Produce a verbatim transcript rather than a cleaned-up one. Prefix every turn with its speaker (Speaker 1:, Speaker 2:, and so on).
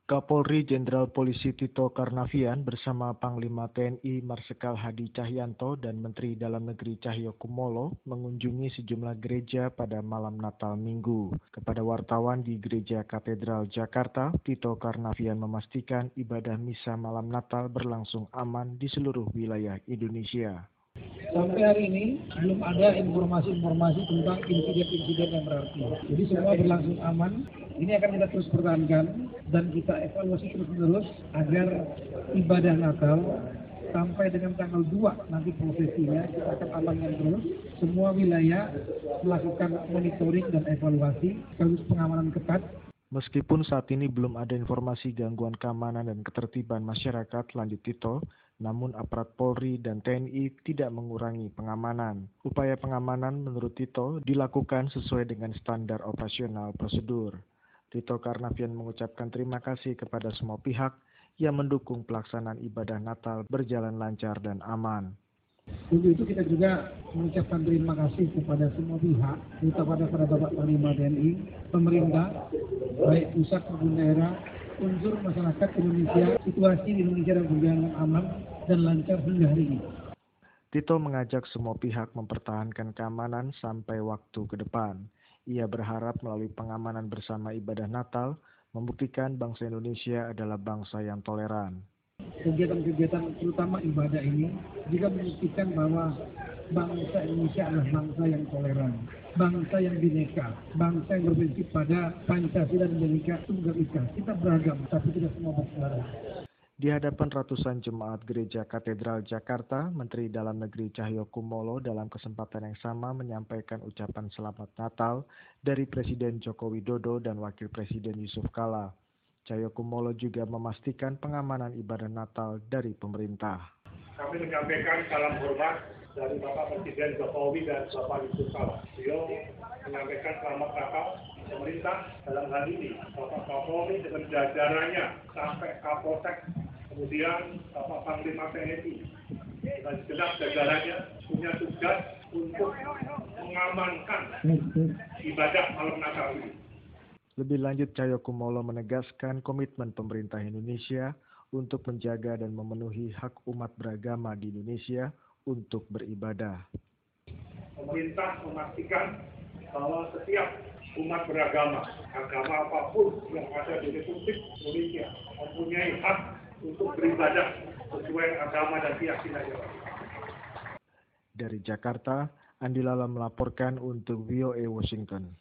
Speaker 1: Kapolri Jenderal Polisi Tito Karnavian bersama Panglima T N I Marsikal Hadi Cahyanto dan Menteri Dalam Negeri Cahyokumolo mengunjungi sejumlah gereja pada malam Natal Minggu. Kepada wartawan di Gereja Katedral Jakarta, Tito Karnavian memastikan ibadah misa malam Natal berlangsung aman di seluruh wilayah Indonesia.
Speaker 2: Sampai hari ini belum ada informasi-informasi tentang insiden-insiden yang berarti. Jadi semua berlangsung aman. Ini akan kita terus pertahankan dan kita evaluasi terus-menerus agar ibadah Natal sampai dengan tanggal dua nanti prosesinya kita akan amankan terus. Semua wilayah melakukan monitoring dan evaluasi sekaligus pengamanan ketat.
Speaker 1: Meskipun saat ini belum ada informasi gangguan keamanan dan ketertiban masyarakat, lanjut Tito, namun aparat Polri dan T N I tidak mengurangi pengamanan. Upaya pengamanan menurut Tito dilakukan sesuai dengan standar operasional prosedur. Tito Karnavian mengucapkan terima kasih kepada semua pihak yang mendukung pelaksanaan ibadah Natal berjalan lancar dan aman.
Speaker 2: Untuk itu kita juga mengucapkan terima kasih kepada semua pihak, terutama kepada Bapak Panglima T N I, pemerintah, baik pusat maupun daerah, unsur masyarakat Indonesia, situasi di Indonesia yang berjalan aman dan lancar hingga hari ini.
Speaker 1: Tito mengajak semua pihak mempertahankan keamanan sampai waktu ke depan. Ia berharap melalui pengamanan bersama ibadah Natal, membuktikan bangsa Indonesia adalah bangsa yang toleran.
Speaker 2: Kegiatan-kegiatan terutama ibadah ini juga membuktikan bahwa bangsa Indonesia adalah bangsa yang toleran, bangsa yang bineka, bangsa yang berprinsip pada Pancasila dan Bhinneka Tunggal Ika. Kita beragam, tapi tidak semua bersaudara.
Speaker 1: Di hadapan ratusan jemaat Gereja Katedral Jakarta, Menteri Dalam Negeri Cahyokumolo dalam kesempatan yang sama menyampaikan ucapan selamat Natal dari Presiden Joko Widodo dan Wakil Presiden Yusuf Kala. Cahyokumolo juga memastikan pengamanan ibadah Natal dari pemerintah.
Speaker 3: Kami menyampaikan salam hormat dari Bapak Presiden Jokowi dan Bapak Yusuf Kala. Beliau menyampaikan selamat Natal pemerintah dalam hal ini Bapak Kapolri dengan jajarannya sampai Kapolsek, kemudian Bapak Panglima T N I dan segenap jajarannya punya tugas untuk mengamankan ibadah malam Natal ini.
Speaker 1: Lebih lanjut, Cahyokumolo menegaskan komitmen pemerintah Indonesia untuk menjaga dan memenuhi hak umat beragama di Indonesia untuk beribadah.
Speaker 3: Pemerintah memastikan bahwa setiap umat beragama, agama apapun yang ada di Republik Indonesia mempunyai hak untuk beribadah sesuai agama dan keyakinannya.
Speaker 1: Dari Jakarta, Andi Lala melaporkan untuk V O A Washington.